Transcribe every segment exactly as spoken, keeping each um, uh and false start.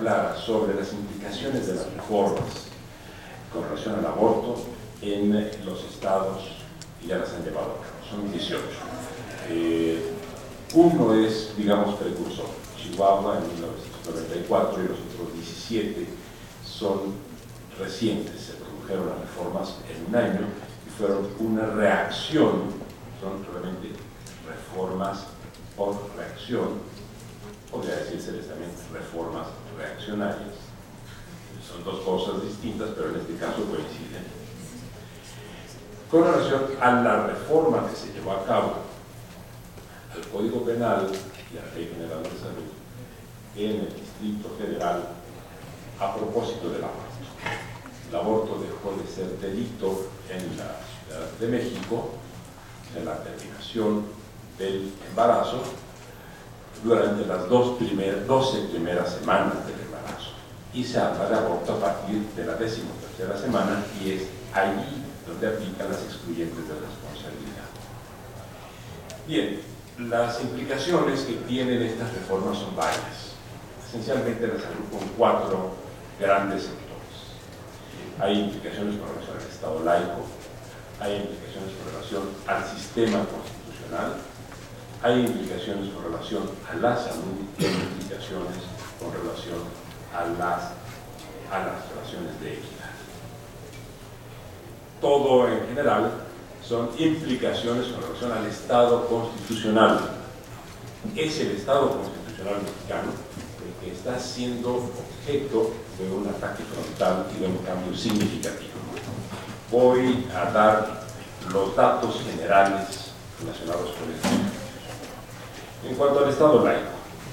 clara sobre las implicaciones de las reformas con relación al aborto en los estados que ya las han llevado a cabo. Son dieciocho. Eh, uno es, digamos, precursor, Chihuahua en mil novecientos noventa y cuatro, y los otros diecisiete son recientes, se produjeron las reformas en un año y fueron una reacción, son realmente reformas por reacción, podría decirse también reformas reaccionarias. Son dos cosas distintas, pero en este caso coinciden. Con relación a la reforma que se llevó a cabo al Código Penal y a la Ley General de Salud en el Distrito Federal a propósito del aborto. El aborto dejó de ser delito en la Ciudad de México en la terminación del embarazo durante las dos primer, doce primeras semanas del embarazo, y se habla de aborto a partir de la decimotercera semana, y es allí donde aplican las excluyentes de responsabilidad. Bien, las implicaciones que tienen estas reformas son varias. Esencialmente las agrupo en cuatro grandes sectores. Hay implicaciones con relación al Estado laico, hay implicaciones con relación al sistema constitucional, hay implicaciones con relación a la salud y hay implicaciones con relación a las, a las relaciones de equidad. Todo en general son implicaciones con relación al Estado constitucional. Es el Estado constitucional mexicano el que está siendo objeto de un ataque frontal y de un cambio significativo. Voy a dar los datos generales relacionados con esto. En cuanto al Estado laico,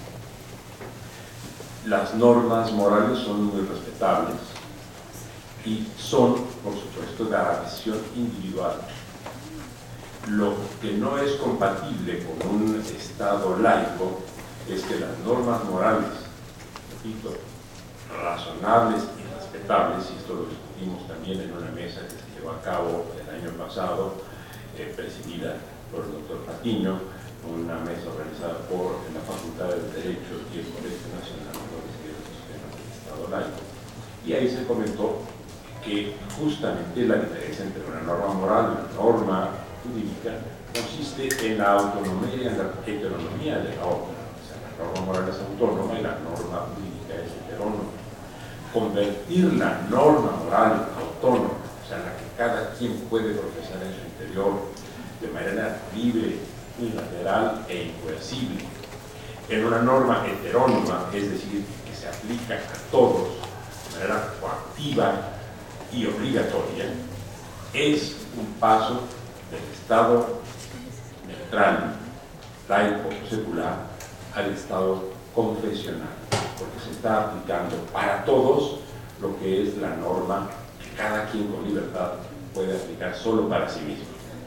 las normas morales son muy respetables y son, por supuesto, de la visión individual. Lo que no es compatible con un Estado laico es que las normas morales, repito, razonables y respetables, y esto lo discutimos también en una mesa que se llevó a cabo el año pasado, eh, presidida por el doctor Patiño, una mesa organizada por la Facultad de Derecho y el Colegio Nacional de los Sistemas del Estado Laico. Y ahí se comentó que justamente la diferencia entre una norma moral y una norma jurídica consiste en la autonomía y en la heteronomía de la otra. O sea, la norma moral es autónoma y la norma jurídica es heterónoma. Convertir la norma moral autónoma, o sea, la que cada quien puede profesar en su interior de manera libre, unilateral e incoercible, en una norma heterónoma, es decir, que se aplica a todos de manera coactiva y obligatoria, es un paso del Estado neutral, laico o secular, al Estado confesional, porque se está aplicando para todos lo que es la norma que cada quien con libertad puede aplicar solo para sí mismo.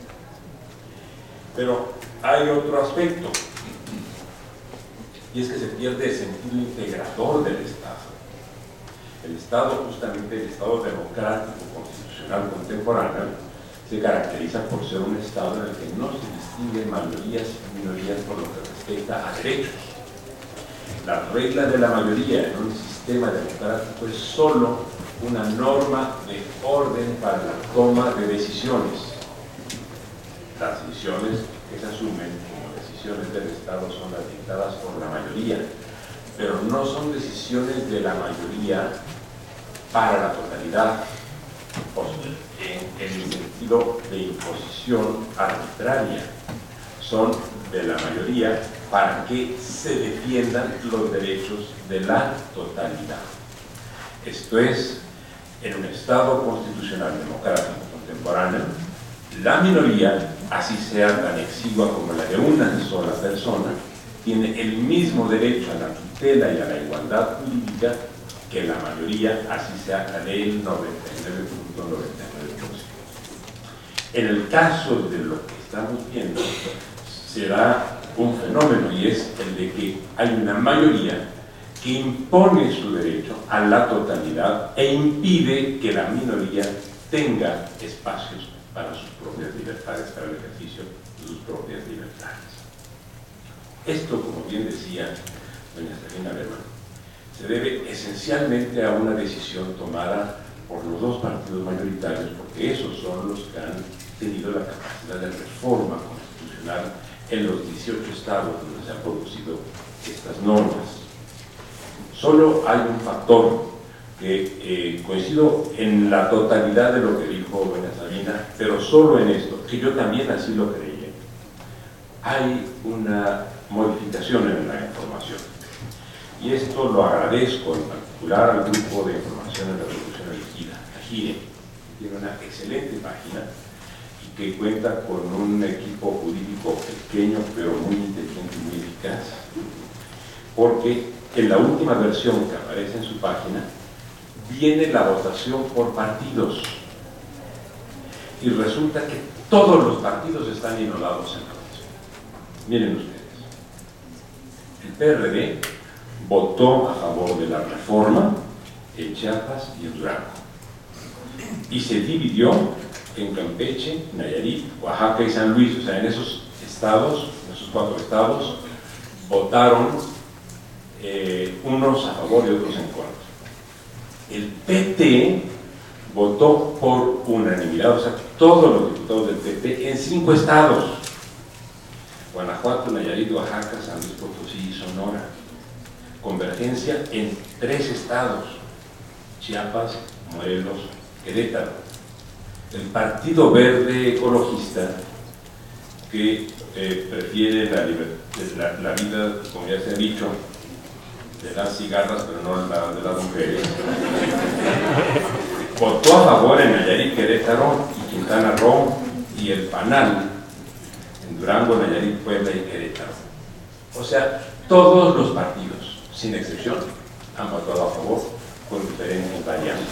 Pero hay otro aspecto, y es que se pierde el sentido integrador del Estado. El Estado, justamente el Estado democrático constitucional contemporáneo, se caracteriza por ser un Estado en el que no se distinguen mayorías y minorías por lo que respecta a derechos. La regla de la mayoría en un sistema democrático es solo una norma de orden para la toma de decisiones. Las decisiones que se asumen como decisiones del Estado son las dictadas por la mayoría, pero no son decisiones de la mayoría para la totalidad, en el sentido de imposición arbitraria. Son de la mayoría para que se defiendan los derechos de la totalidad. Esto es, en un Estado constitucional democrático contemporáneo, la minoría, así sea tan exigua como la de una sola persona, tiene el mismo derecho a la tutela y a la igualdad jurídica que la mayoría, así sea la del noventa y nueve punto noventa y nueve por ciento. En el caso de lo que estamos viendo, se da un fenómeno, y es el de que hay una mayoría que impone su derecho a la totalidad e impide que la minoría tenga espacios para sus propias libertades, para el ejercicio de sus propias libertades. Esto, como bien decía doña Sabina Berman, se debe esencialmente a una decisión tomada por los dos partidos mayoritarios, porque esos son los que han tenido la capacidad de reforma constitucional en los dieciocho estados donde se han producido estas normas. Solo hay un factor que eh, coincido en la totalidad de lo que dijo doña Sabina, pero solo en esto, que yo también así lo creí. Hay una modificación en la información. Y esto lo agradezco en particular al Grupo de Información en la Revolución Elegida, AGIRE, que tiene una excelente página y que cuenta con un equipo jurídico pequeño pero muy inteligente y muy eficaz. Porque en la última versión que aparece en su página viene la votación por partidos. Y resulta que todos los partidos están inolados en la votación. Miren ustedes, el P R D votó a favor de la reforma en Chiapas y en Durango y se dividió en Campeche, Nayarit, Oaxaca y San Luis. O sea, en esos estados, en esos cuatro estados, votaron eh, unos a favor y otros en contra. El P T votó por unanimidad, o sea, todos los diputados del P T en cinco estados: Guanajuato, Nayarit, Oaxaca, San Luis Potosí y Sonora. Convergencia en tres estados: Chiapas, Morelos, Querétaro. El Partido Verde Ecologista, que eh, prefiere la, la, la vida, como ya se ha dicho, de las cigarras, pero no la de las mujeres, votó a favor en Nayarit, Querétaro y Quintana Roo, y el PANAL en Durango, Nayarit, Puebla y Querétaro. O sea, todos los partidos, sin excepción, han votado a favor con diferentes variantes.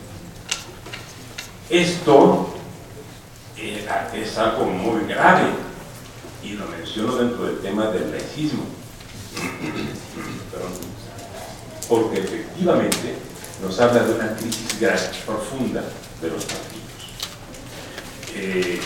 Esto eh, es algo muy grave, y lo menciono dentro del tema del laicismo. Perdón. Porque efectivamente nos habla de una crisis grave, profunda de los partidos. Eh,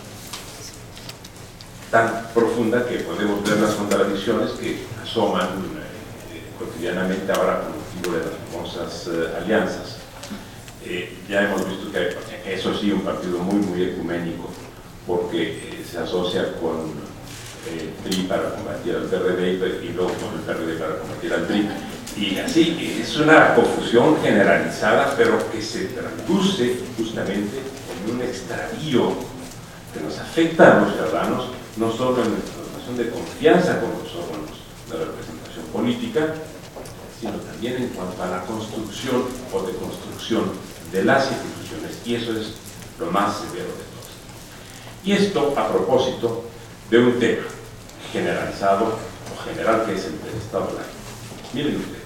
tan profunda que podemos ver las contradicciones que asoman eh, cotidianamente ahora con motivo de las famosas eh, alianzas. Eh, ya hemos visto que hay, eso sí, un partido muy, muy ecuménico, porque eh, se asocia con el P R I para combatir al P R D y luego con el P R D para combatir al P R I. Y así, es una confusión generalizada, pero que se traduce justamente en un extravío que nos afecta a los ciudadanos, no solo en nuestra relación de confianza con los órganos de representación política, sino también en cuanto a la construcción o deconstrucción de las instituciones, y eso es lo más severo de todo. Y esto a propósito de un tema generalizado o general, que es el del Estado laico. Miren ustedes,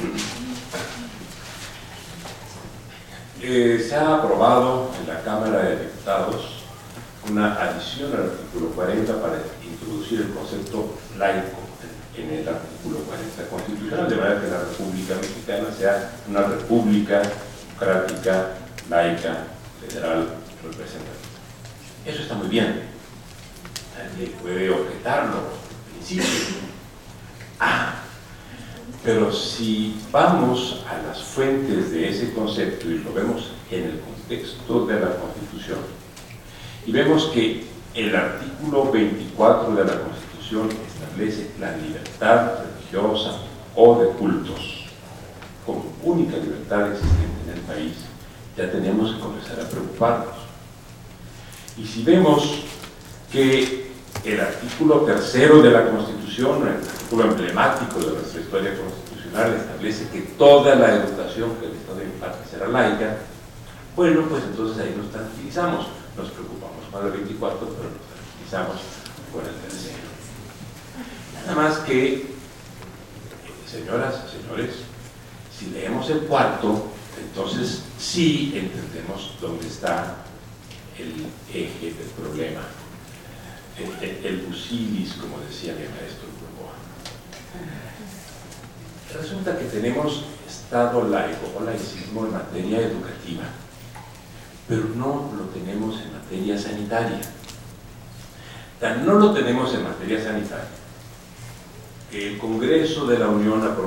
eh, se ha aprobado en la Cámara de Diputados una adición al artículo cuarenta para introducir el concepto laico en el artículo cuarenta constitucional, de manera que la República Mexicana sea una república democrática, laica, federal, representativa. Eso está muy bien. Nadie puede objetarlo, en principio. Ah, pero si vamos a las fuentes de ese concepto y lo vemos en el contexto de la Constitución, y vemos que el artículo veinticuatro de la Constitución establece la libertad religiosa o de cultos como única libertad existente en el país, ya tenemos que comenzar a preocuparnos. Y si vemos que el artículo tercero de la Constitución, el artículo emblemático de nuestra historia constitucional, establece que toda la educación que el Estado imparte será laica, bueno, pues entonces ahí nos tranquilizamos. Nos preocupamos con el veinticuatro, pero nos tranquilizamos con el tercero. Nada más que, señoras y señores, si leemos el cuarto, entonces sí entendemos dónde está el eje del problema, el, el, el busilis, como decía mi maestro Burgoa. Resulta que tenemos Estado laico o laicismo en materia educativa, pero no lo tenemos en materia sanitaria. Tan no lo tenemos en materia sanitaria que el Congreso de la Unión aprobó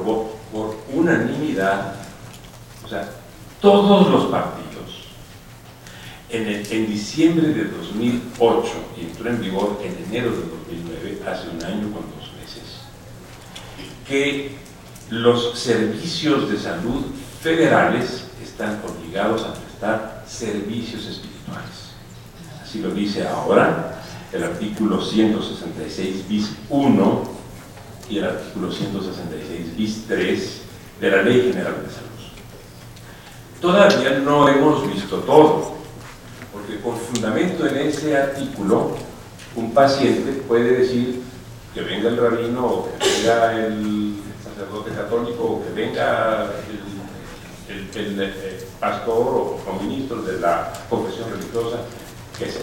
por unanimidad, o sea, todos los partidos, en, el, en diciembre de dos mil ocho, y entró en vigor en enero de dos mil nueve, hace un año con dos meses, que los servicios de salud federales están obligados a prestar servicios espirituales. Así lo dice ahora el artículo ciento sesenta y seis bis uno y el artículo ciento sesenta y seis bis tres de la Ley General de Salud. Todavía no hemos visto todo, porque con fundamento en ese artículo, un paciente puede decir que venga el rabino, o que venga el sacerdote católico, o que venga el, el, el, el pastor o, o ministro de la confesión religiosa, que sea.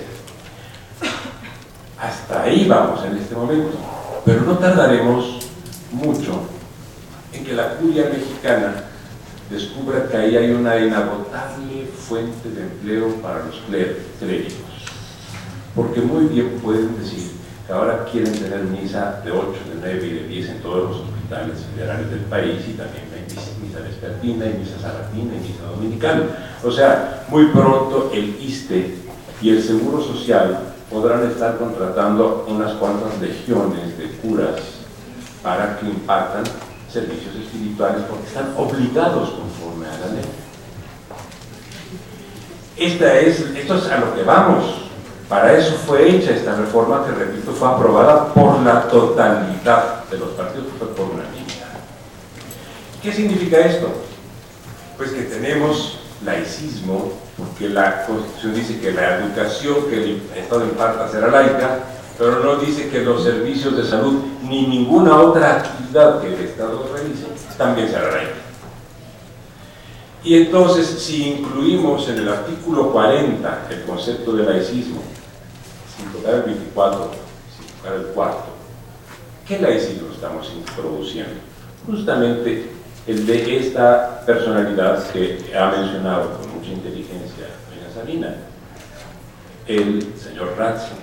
Hasta ahí vamos en este momento, pero no tardaremos mucho en que la curia mexicana descubra que ahí hay una inagotable fuente de empleo para los clérigos, porque muy bien pueden decir que ahora quieren tener misa de ocho, de nueve y de diez en todos los hospitales federales del país, y también hay misa vespertina, y misa sabatina, y misa dominical. O sea, muy pronto el ISSSTE y el Seguro Social podrán estar contratando unas cuantas legiones de curas para que impartan servicios espirituales, porque están obligados conforme a la ley. Esta es, esto es a lo que vamos. Para eso fue hecha esta reforma, que repito, fue aprobada por la totalidad de los partidos, fue por unanimidad. ¿Qué significa esto? Pues que tenemos laicismo, porque la Constitución dice que la educación que el Estado imparta será laica, pero no dice que los servicios de salud ni ninguna otra actividad que el Estado realice también será laica. Y entonces, si incluimos en el artículo cuarenta el concepto de laicismo, sin tocar el veinticuatro, sin tocar el cuarto, ¿qué laicismo estamos introduciendo? Justamente el de esta personalidad que ha mencionado con mucha inteligencia doña Sabina, el señor Ratzinger.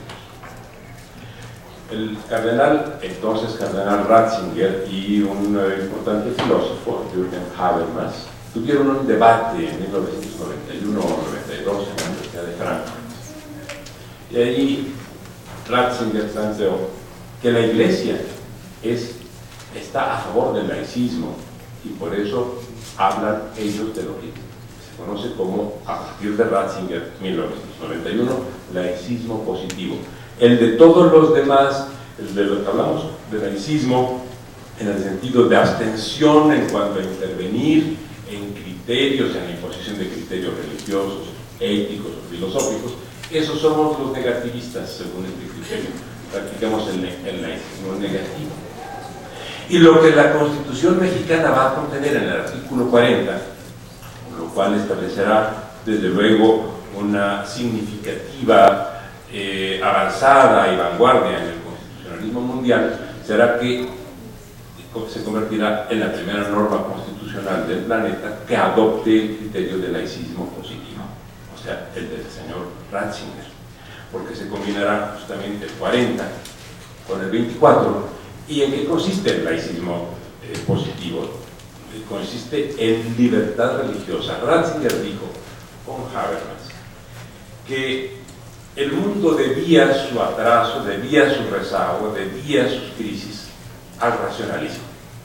El cardenal, entonces cardenal Ratzinger, y un uh, importante filósofo, Jürgen Habermas, tuvieron un debate en mil novecientos noventa y uno o noventa y dos en la Universidad de Frankfurt. Y allí Ratzinger planteó que la Iglesia es, está a favor del laicismo, y por eso hablan ellos de lo que se conoce como, a partir de Ratzinger, mil novecientos noventa y uno, laicismo positivo. El de todos los demás, el de lo que hablamos de laicismo, en el sentido de abstención en cuanto a intervenir en criterios, en la imposición de criterios religiosos, éticos o filosóficos, esos somos los negativistas, según este criterio. Practicamos el, el laicismo negativo. Y lo que la Constitución mexicana va a contener en el artículo cuarenta, lo cual establecerá, desde luego, una significativa Eh, avanzada y vanguardia en el constitucionalismo mundial, será que se convertirá en la primera norma constitucional del planeta que adopte el criterio del laicismo positivo, o sea, el del señor Ratzinger, porque se combinará justamente el cuarenta con el veinticuatro. ¿Y en qué consiste el laicismo eh, positivo? Eh, consiste en libertad religiosa. Ratzinger dijo con Habermas que el mundo debía su atraso, debía su rezago, debía sus crisis al racionalismo.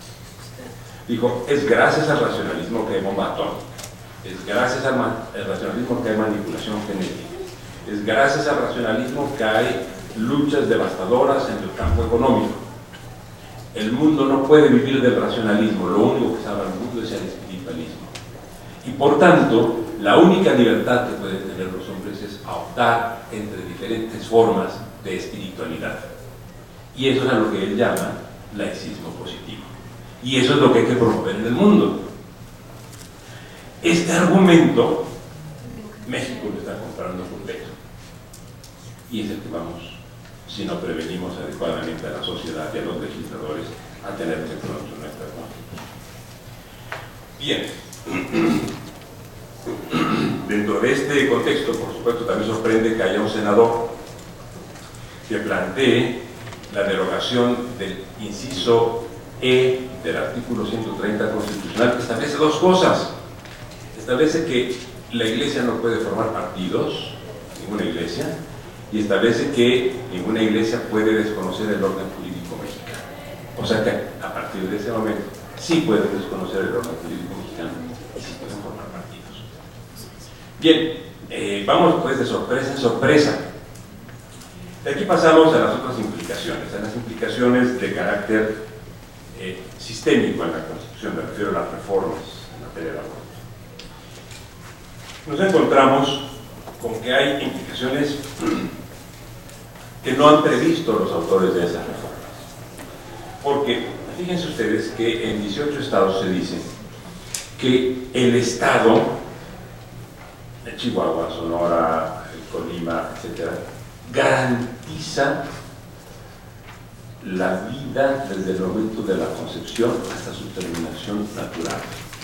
Dijo, es gracias al racionalismo que hay bomba atómica, es gracias al racionalismo que hay manipulación genética, es gracias al racionalismo que hay luchas devastadoras en el campo económico. El mundo no puede vivir del racionalismo, lo único que salva al mundo es el espiritualismo. Y por tanto, la única libertad que pueden tener los hombres es optar entre diferentes formas de espiritualidad. Y eso es a lo que él llama laicismo positivo. Y eso es lo que hay que promover en el mundo. Este argumento, México lo está comprando completo. Y es el que vamos, si no prevenimos adecuadamente a la sociedad y a los legisladores, a tener que pronto en nuestra Constitución. Bien. Dentro de este contexto, por supuesto, también sorprende que haya un senador que plantee la derogación del inciso E del artículo ciento treinta constitucional, que establece dos cosas. Establece que la Iglesia no puede formar partidos, ninguna Iglesia, y establece que ninguna Iglesia puede desconocer el orden jurídico mexicano. O sea que a partir de ese momento sí pueden desconocer el orden jurídico mexicano y sí pueden formar partidos. Bien, eh, vamos pues de sorpresa en sorpresa. De aquí pasamos a las otras implicaciones, a las implicaciones de carácter eh, sistémico en la Constitución, me refiero a las reformas en materia de aborto. Nos encontramos con que hay implicaciones que no han previsto los autores de esas reformas. Porque, fíjense ustedes que en dieciocho estados se dice que el Estado, de Chihuahua, Sonora, Colima, etcétera, garantiza la vida desde el momento de la concepción hasta su terminación natural.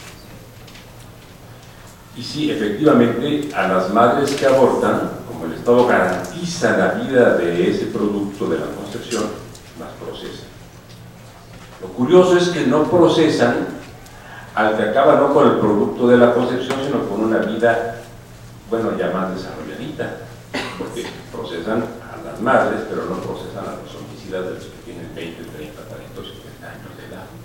Y sí, efectivamente, a las madres que abortan, como el Estado garantiza la vida de ese producto de la concepción, las procesan. Lo curioso es que no procesan al que acaba no con el producto de la concepción, sino con una vida, bueno, ya más desarrolladita, porque procesan a las madres, pero no procesan a los homicidas de los que tienen veinte, treinta, cuarenta, cincuenta años de edad.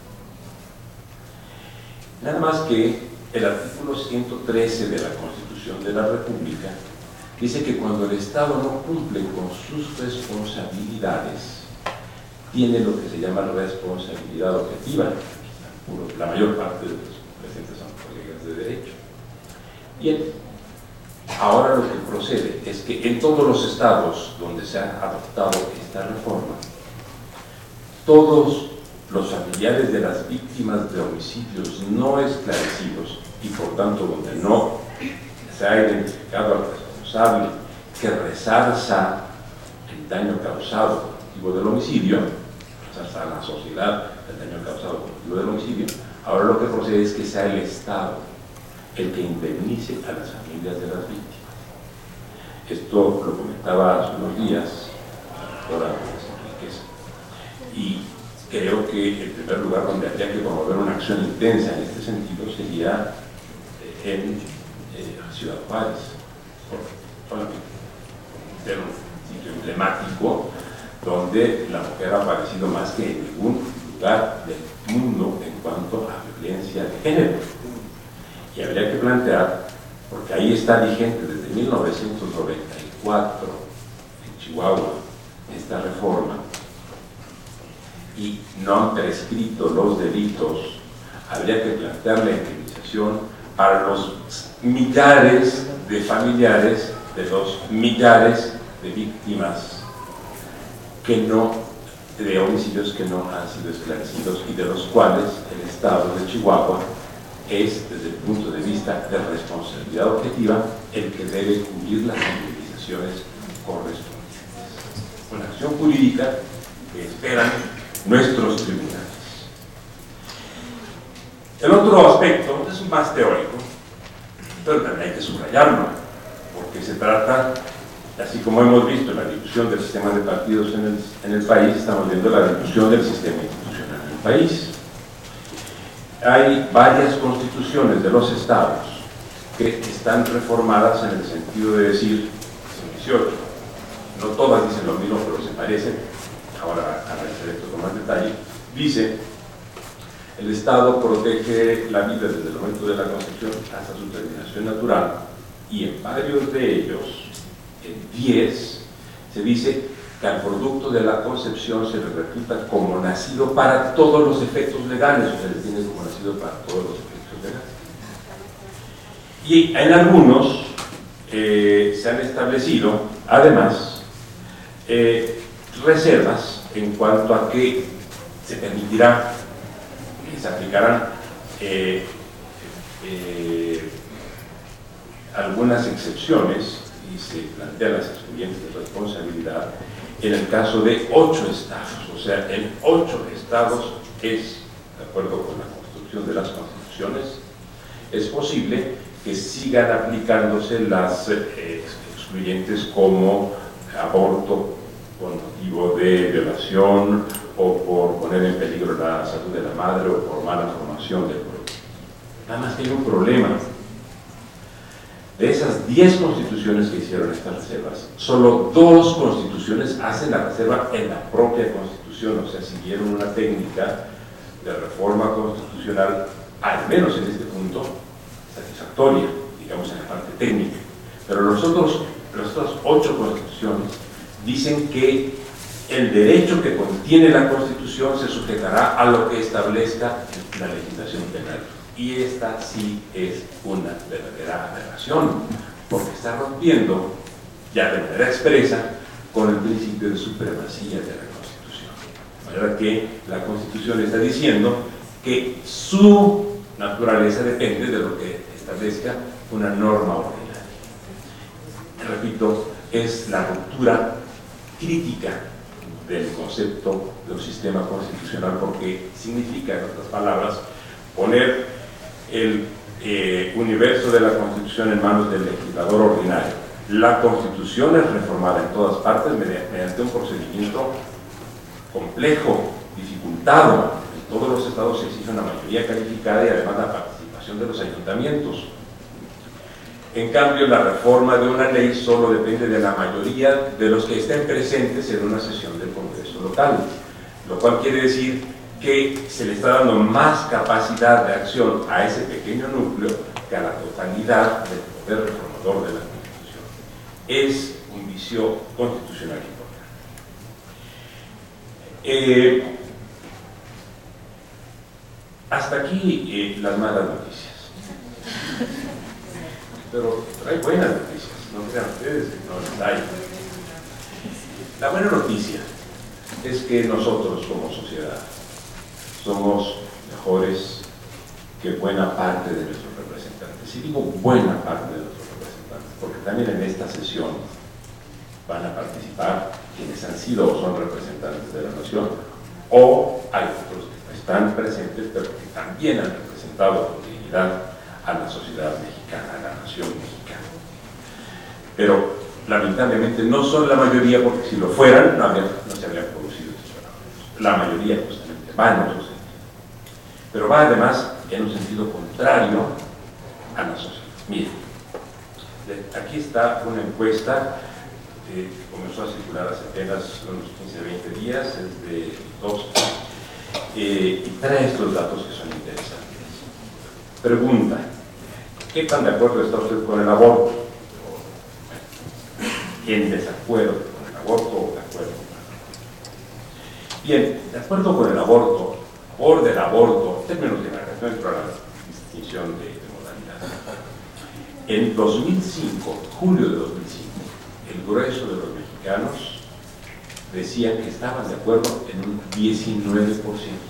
Nada más que el artículo ciento trece de la Constitución de la República dice que cuando el Estado no cumple con sus responsabilidades, tiene lo que se llama responsabilidad objetiva. La mayor parte de los presentes son colegas de derecho. Bien, ahora lo que procede es que en todos los estados donde se ha adoptado esta reforma, todos los familiares de las víctimas de homicidios no esclarecidos y por tanto donde no se ha identificado al responsable que resarza el daño causado con motivo del homicidio, resarza a la sociedad el daño causado con motivo del homicidio, ahora lo que procede es que sea el Estado el que indemnice a las familias de las víctimas. Esto lo comentaba hace unos días la doctora Enríquez, y creo que el primer lugar donde habría que promover una acción intensa en este sentido sería en eh, Ciudad Juárez, por ser un sitio emblemático donde la mujer ha aparecido más que en ningún lugar del mundo en cuanto a violencia de género. Y habría que plantear, porque ahí está vigente desde mil novecientos noventa y cuatro en Chihuahua esta reforma, y no han prescrito los delitos, habría que plantear la indemnización para los millares de familiares de los millares de víctimas que no, de homicidios que no han sido esclarecidos y de los cuales el Estado de Chihuahua es, desde el punto de vista de responsabilidad objetiva, el que debe cubrir las indemnizaciones correspondientes. Una acción jurídica que esperan nuestros tribunales. El otro aspecto es más teórico, pero también hay que subrayarlo, porque se trata, así como hemos visto la discusión del sistema de partidos en el, en el país, estamos viendo la discusión del sistema institucional en el país. Hay varias constituciones de los estados que están reformadas en el sentido de decir, son dieciocho, no todas dicen lo mismo, pero se parecen. Ahora analizaré esto con más detalle. Dice: el Estado protege la vida desde el momento de la concepción hasta su terminación natural, y en varios de ellos, en diez, se dice que al producto de la concepción se le reputa como nacido para todos los efectos legales, o se le tiene como nacido para todos los efectos legales. Y en algunos eh, se han establecido, además, eh, reservas en cuanto a que se permitirá, que se aplicarán eh, eh, algunas excepciones, y se plantean las excluyentes de responsabilidad en el caso de ocho estados. O sea, en ocho estados es, de acuerdo con la construcción de las constituciones, es posible que sigan aplicándose las eh, excluyentes como aborto con motivo de violación o por poner en peligro la salud de la madre, o por mala formación del producto. Nada más que hay un problema. De esas diez constituciones que hicieron estas reservas, solo dos constituciones hacen la reserva en la propia constitución, o sea, siguieron una técnica de reforma constitucional, al menos en este punto, satisfactoria, digamos en la parte técnica. Pero los otros, las otras ocho constituciones dicen que el derecho que contiene la Constitución se sujetará a lo que establezca la legislación penal. Y esta sí es una verdadera aberración, porque está rompiendo, ya de manera expresa, con el principio de supremacía de la Constitución. De manera que la Constitución está diciendo que su naturaleza depende de lo que establezca una norma ordinaria. Repito, es la ruptura crítica del concepto de un sistema constitucional, porque significa, en otras palabras, poner el eh, universo de la Constitución en manos del legislador ordinario. La Constitución es reformada en todas partes mediante un procedimiento complejo, dificultado. En todos los estados se exige una mayoría calificada y además la participación de los ayuntamientos. En cambio, la reforma de una ley solo depende de la mayoría de los que estén presentes en una sesión del Congreso local, lo cual quiere decir que se le está dando más capacidad de acción a ese pequeño núcleo que a la totalidad del poder reformador de la Constitución. Es un vicio constitucional importante. Eh, hasta aquí eh, las malas noticias. Pero hay buenas noticias, no crean ustedes que no las hay. La buena noticia es que nosotros como sociedad somos mejores que buena parte de nuestros representantes. Y digo buena parte de nuestros representantes, porque también en esta sesión van a participar quienes han sido o son representantes de la nación, o hay otros que están presentes, pero que también han representado con dignidad a la sociedad mexicana, a la nación mexicana. Pero lamentablemente no son la mayoría, porque si lo fueran no, había, no se habrían producido estos fenómenos. La mayoría justamente va en otro sentido, pero va además en un sentido contrario a la sociedad. Miren, aquí está una encuesta que comenzó a circular hace apenas unos quince, veinte días, es de dos, eh, y trae estos datos que son interesantes. Pregunta: ¿qué tan de acuerdo está usted con el aborto? ¿En desacuerdo con el aborto o de acuerdo con el aborto? Bien, de acuerdo con el aborto, por del aborto, en términos generales, no es para la distinción de, de modalidad. En dos mil cinco, julio de dos mil cinco, el grueso de los mexicanos decían que estaban de acuerdo en un diecinueve por ciento.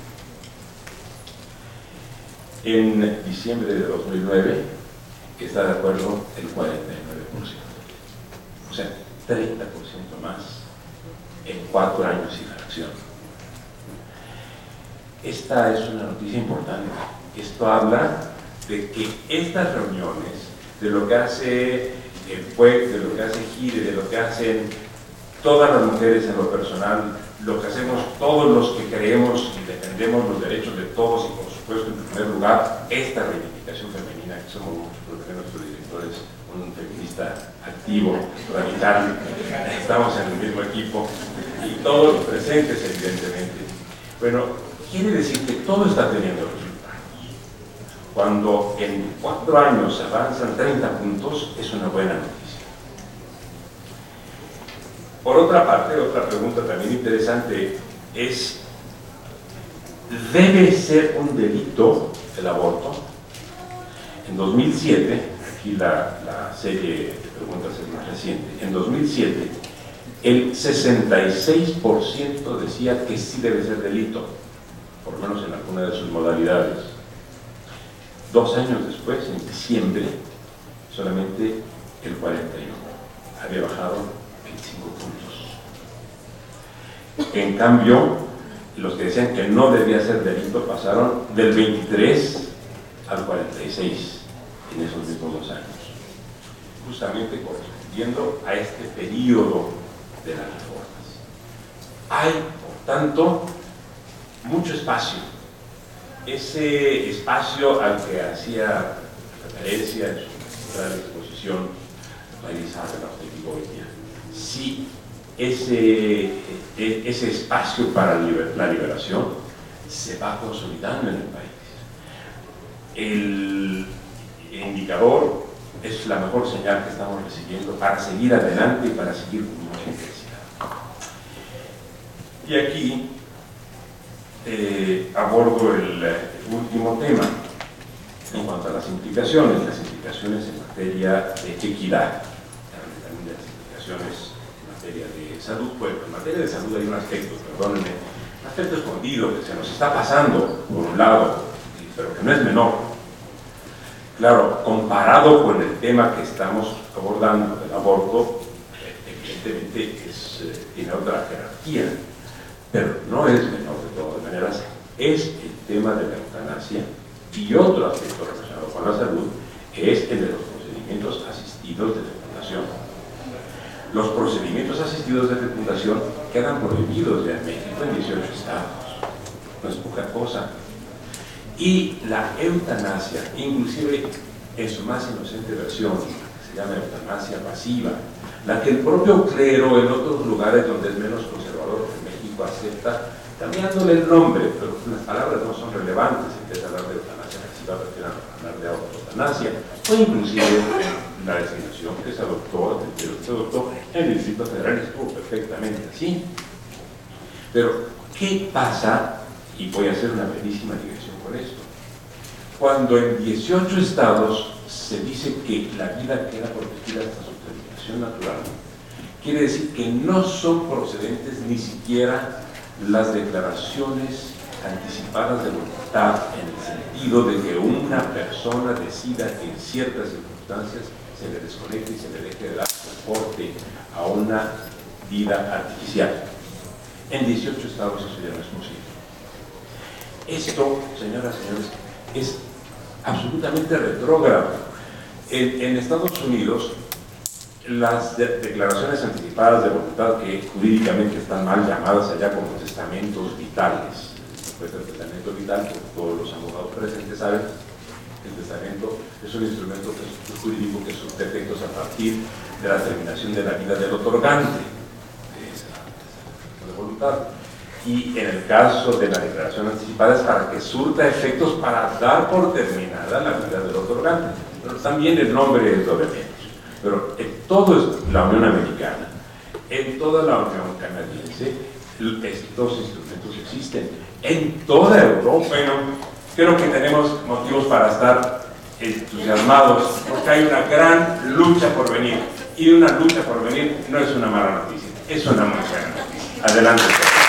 En diciembre de dos mil nueve, que está de acuerdo el cuarenta y nueve por ciento. O sea, treinta por ciento más en cuatro años y fracción. Esta es una noticia importante. Esto habla de que estas reuniones, de lo que hace el pueblo, de lo que hace Gire, de lo que hacen todas las mujeres en lo personal, lo que hacemos todos los que creemos y defendemos los derechos de todos, y por supuesto en primer lugar esta reivindicación femenina, que somos muchos, porque nuestro director es un feminista activo, radical, estamos en el mismo equipo, y todos los presentes evidentemente. Bueno, quiere decir que todo está teniendo resultados. Cuando en cuatro años avanzan treinta puntos, es una buena noticia. Por otra parte, otra pregunta también interesante es: ¿debe ser un delito el aborto? En dos mil siete, aquí la, la serie de preguntas es más reciente, en dos mil siete el sesenta y seis por ciento decía que sí debe ser delito, por lo menos en alguna de sus modalidades. Dos años después, en diciembre, solamente el cuarenta y uno por ciento, había bajado veinticinco puntos. En cambio, los que decían que no debía ser delito pasaron del veintitrés al cuarenta y seis en esos mismos dos años, justamente correspondiendo a este periodo de las reformas. Hay, por tanto, mucho espacio. Ese espacio al que hacía referencia en su gran exposición la Elizabeth Ortega, sí, ese, ese espacio para la liberación se va consolidando en el país. El indicador es la mejor señal que estamos recibiendo para seguir adelante y para seguir con mucha intensidad. Y aquí eh, abordo el, el último tema en cuanto a las implicaciones, las implicaciones en materia de equidad, también las implicaciones en materia de salud. Bueno, en materia de salud hay un aspecto, perdónenme, un aspecto escondido que se nos está pasando por un lado, pero que no es menor. Claro, comparado con el tema que estamos abordando del aborto, evidentemente es, eh, tiene otra jerarquía, pero no es menor de todas maneras. Es el tema de la eutanasia, y otro aspecto relacionado con la salud es el de los procedimientos asistidos de fecundación. Los procedimientos asistidos de fecundación quedan prohibidos ya en México en dieciocho estados, no es poca cosa. Y la eutanasia, inclusive en su más inocente versión, que se llama eutanasia pasiva, la que el propio clero en otros lugares donde es menos conservador que México acepta, cambiándole el nombre, pero las palabras no son relevantes. En vez de hablar de eutanasia pasiva, prefieren hablar de autoeutanasia, o inclusive la designación que se adoptó, que se adoptó en el Distrito Federal, estuvo perfectamente así. Pero, ¿qué pasa? Y voy a hacer una brevísima digresión con esto. Cuando en dieciocho estados se dice que la vida queda protegida hasta su terminación natural, quiere decir que no son procedentes ni siquiera las declaraciones anticipadas de voluntad, en el sentido de que una persona decida que en ciertas circunstancias se le desconecte y se le deje de dar soporte a una vida artificial. En dieciocho estados eso ya no es posible. Esto, señoras y señores, es absolutamente retrógrado. En, en Estados Unidos, las de declaraciones anticipadas de voluntad, que jurídicamente están mal llamadas allá como testamentos vitales, pues el testamento vital, como todos los abogados presentes saben, el testamento es un instrumento jurídico que surte efectos a partir de la terminación de la vida del otorgante de esa de voluntad. Y en el caso de la declaración anticipada es para que surta efectos para dar por terminada la vida del otorgante. Pero también el nombre es lo de menos. Pero en toda la Unión Americana, en toda la Unión Canadiense, estos instrumentos existen. En toda Europa, bueno, creo que tenemos motivos para estar entusiasmados, porque hay una gran lucha por venir. Y una lucha por venir no es una mala noticia, es una muy buena noticia. Adelante.